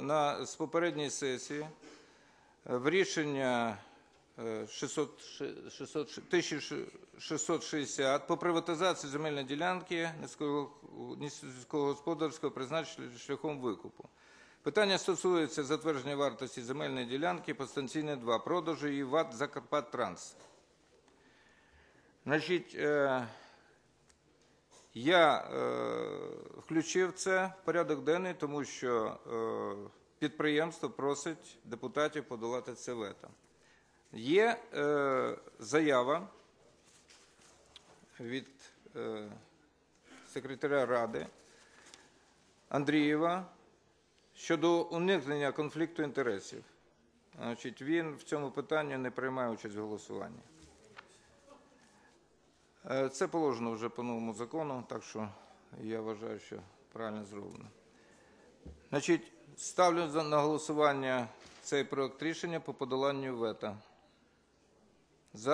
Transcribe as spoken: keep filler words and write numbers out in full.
на, з попередньої сесії в рішення тисяча шістсот шістдесят по приватизації земельної ділянки несільськогосподарського призначення шляхом викупу. Питання стосується затвердження вартості земельної ділянки по станційній два, продажу її ВАТ «Закарпаттранс». Значить, е, я е, включив це в порядок денний, тому що е, підприємство просить депутатів подолати це вето. Є е, заява від е, секретаря Ради Андрієва щодо уникнення конфлікту інтересів. Значить, він в цьому питанні не приймає участь в голосуванні. Е, це положено вже по новому закону, так що я вважаю, що правильно зроблено. Значить, ставлю на голосування цей проект рішення по подоланню вето.